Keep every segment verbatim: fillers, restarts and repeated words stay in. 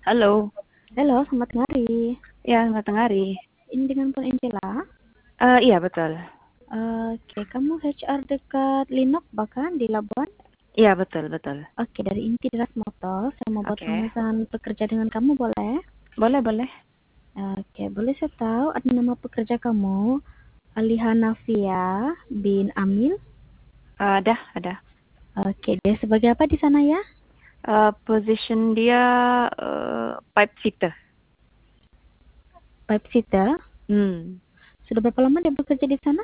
Halo. Halo, selamat hari. Ya, selamat hari. Ini dengan Pun Angela. Uh, iya, betul. Oke, kamu H R dekat Linok bahkan di Labuan? Iya, betul, betul. Oke, dari Inti Deras Motor, saya mau buat Oke. pemesanan pekerja dengan kamu, boleh? Boleh, boleh. Oke, boleh saya tahu ada nama pekerja kamu? Aliha Nafia bin Amil. Uh, ada, ada. Oke, dia sebagai apa di sana ya? Uh, position dia uh, pipe fitter. Pipe fitter. Hmm. Sudah berapa lama dia bekerja di sana?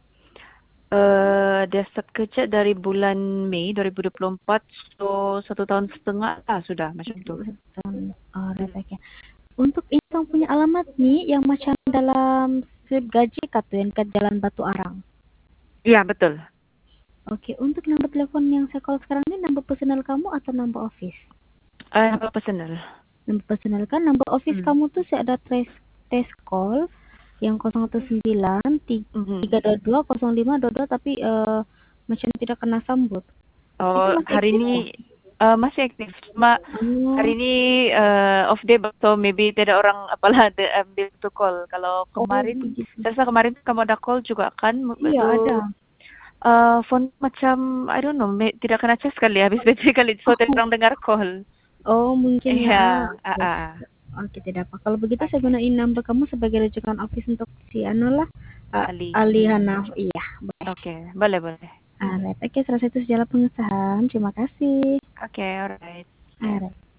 Uh, dia start kerja dari bulan Mei dua ribu dua puluh empat, so satu tahun setengah lah sudah macam itu. Oh, oke. Untuk ini kamu punya alamat nih yang macam dalam slip gaji Katuen ke Jalan Batu Arang. Iya, betul. Oke, untuk nomor telepon yang saya call sekarang ini nomor personal kamu atau nomor office? Uh, nama personal. Nomor personal kan, nomor office Hmm. kamu tuh saya ada trace test call yang nol satu sembilan tiga dua dua nol lima dua dua tapi uh, macam tidak kena sambut. Itu Oh, masih hari aktif ini ya? uh, masih aktif. Cuma hari Oh, ini uh, off day, so maybe tidak orang apalah ada ambil to call. Kalau oh kemarin, begitu. saya rasa kemarin kamu ada call juga kan? Iya Itu ada. uh, phone macam I don't know, may, tidak kena cas kali, habis bateri kali, so tidak Oh, orang dengar call. oh mungkin ya. Iya, Ah, ah, oke. ah. Oke, tidak apa. Kalau begitu saya Oke, gunain number kamu sebagai rujukan office untuk si Anu lah. Uh, Ali. Ali Hmm. Hanaf. Iya, boleh. Oke, boleh boleh. Alright. Oke, selesai itu sejarah pengesahan. Terima kasih. Oke, alright. Alright.